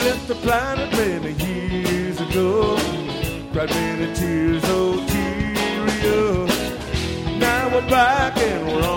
left the planet many years ago. Cried many tears, oh Cheerio. Now we're back and we're